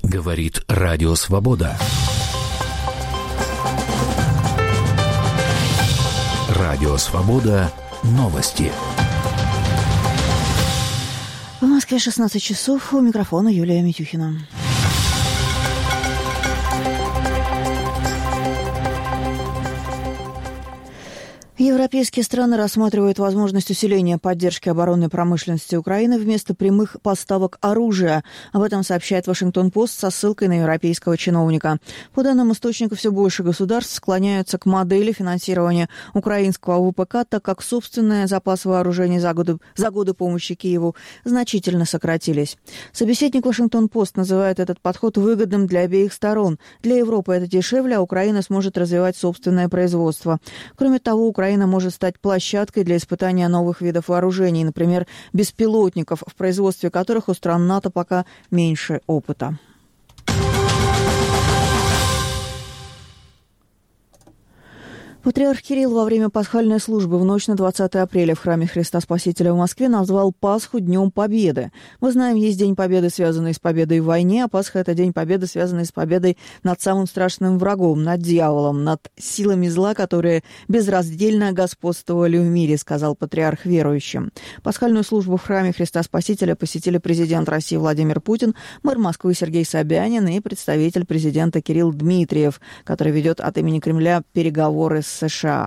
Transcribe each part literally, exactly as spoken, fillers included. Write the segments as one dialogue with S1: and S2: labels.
S1: Говорит Радио Свобода. Радио Свобода. Новости.
S2: В Москве шестнадцать часов. У микрофона Юлия Митюхина. Европейские страны рассматривают возможность усиления поддержки оборонной промышленности Украины вместо прямых поставок оружия. Об этом сообщает Вашингтон-Пост со ссылкой на европейского чиновника. По данным источника, все больше государств склоняются к модели финансирования украинского ВПК, так как собственные запасы вооружений за годы, за годы помощи Киеву значительно сократились. Собеседник Вашингтон-Пост называет этот подход выгодным для обеих сторон. Для Европы это дешевле, а Украина сможет развивать собственное производство. Кроме того, Украина Украина может стать площадкой для испытания новых видов вооружений, например, беспилотников, в производстве которых у стран НАТО пока меньше опыта. Патриарх Кирилл во время пасхальной службы в ночь на двадцатое апреля в храме Христа Спасителя в Москве назвал Пасху Днем Победы. Мы знаем, есть День Победы, связанный с победой в войне, а Пасха – это День Победы, связанный с победой над самым страшным врагом, над дьяволом, над силами зла, которые безраздельно господствовали в мире, сказал патриарх верующим. Пасхальную службу в храме Христа Спасителя посетили президент России Владимир Путин, мэр Москвы Сергей Собянин и представитель президента Кирилл Дмитриев, который ведет от имени Кремля переговоры с США.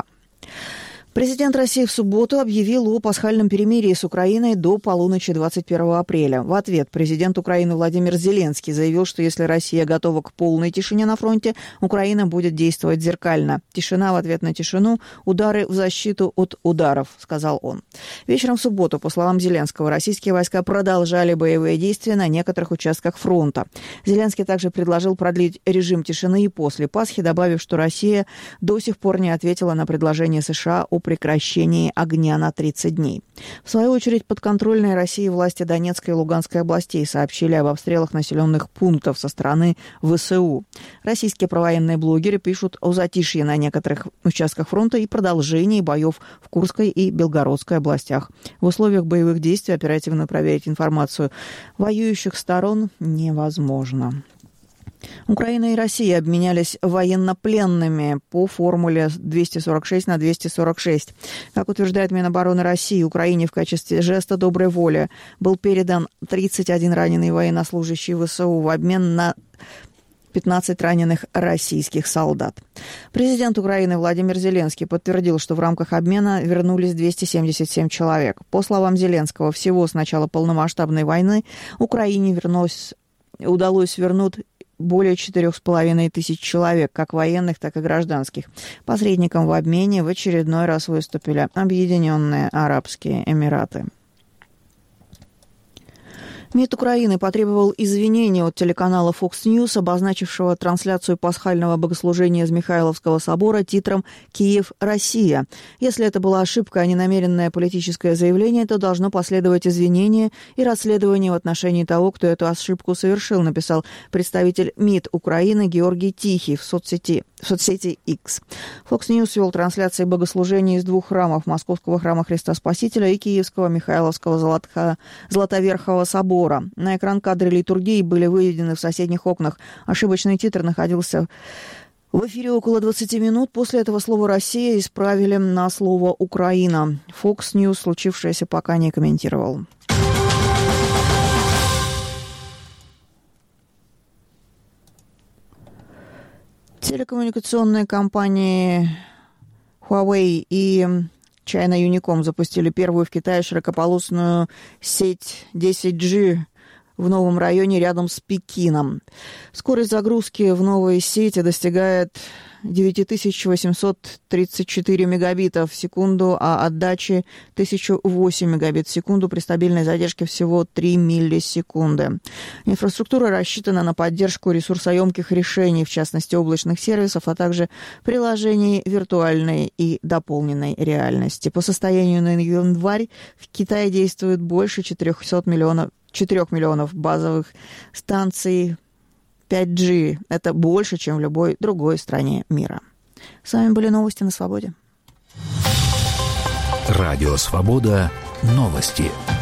S2: Президент России в субботу объявил о пасхальном перемирии с Украиной до полуночи двадцать первого апреля. В ответ президент Украины Владимир Зеленский заявил, что если Россия готова к полной тишине на фронте, Украина будет действовать зеркально. Тишина в ответ на тишину, удары в защиту от ударов, сказал он. Вечером в субботу, по словам Зеленского, российские войска продолжали боевые действия на некоторых участках фронта. Зеленский также предложил продлить режим тишины и после Пасхи, добавив, что Россия до сих пор не ответила на предложение США о прекращении огня на тридцать дней. В свою очередь, подконтрольные России власти Донецкой и Луганской областей сообщили об обстрелах населенных пунктов со стороны ВСУ. Российские провоенные блогеры пишут о затишье на некоторых участках фронта и продолжении боев в Курской и Белгородской областях. В условиях боевых действий оперативно проверить информацию воюющих сторон невозможно. Украина и Россия обменялись военнопленными по формуле двести сорок шесть на двести сорок шесть. Как утверждает Минобороны России, Украине в качестве жеста доброй воли был передан тридцать один раненый военнослужащий ВСУ в обмен на пятнадцать раненых российских солдат. Президент Украины Владимир Зеленский подтвердил, что в рамках обмена вернулись двести семьдесят семь человек. По словам Зеленского, всего с начала полномасштабной войны Украине вернулось, удалось вернуть более четырех с половиной тысяч человек, как военных, так и гражданских. Посредником в обмене в очередной раз выступили Объединенные Арабские Эмираты. МИД Украины потребовал извинения от телеканала Fox News, обозначившего трансляцию пасхального богослужения из Михайловского собора титром «Киев, Россия». Если это была ошибка, а не намеренное политическое заявление, то должно последовать извинение и расследование в отношении того, кто эту ошибку совершил, написал представитель МИД Украины Георгий Тихий в соцсети, в соцсети X. Fox News вел трансляции богослужений из двух храмов: Московского храма Христа Спасителя и Киевского Михайловского Золотха, Златоверхого собора. На экран кадры литургии были выведены в соседних окнах. Ошибочный титр находился в эфире около двадцати минут. После этого слово «Россия» исправили на слово «Украина». Fox News случившееся пока не комментировал. Телекоммуникационные компании Huawei и China Unicom запустили первую в Китае широкополосную сеть десять джи в новом районе рядом с Пекином. Скорость загрузки в новой сети достигает девять тысяч восемьсот тридцать четыре мегабита в секунду, а отдачи тысяча восемь мегабит в секунду при стабильной задержке всего три миллисекунды. Инфраструктура рассчитана на поддержку ресурсоемких решений, в частности облачных сервисов, а также приложений виртуальной и дополненной реальности. По состоянию на январь в Китае действует больше четырехсот миллионов, четырёх миллионов базовых станций пять джи. Это больше, чем в любой другой стране мира. С вами были новости на Свободе.
S1: Радио Свобода. Новости.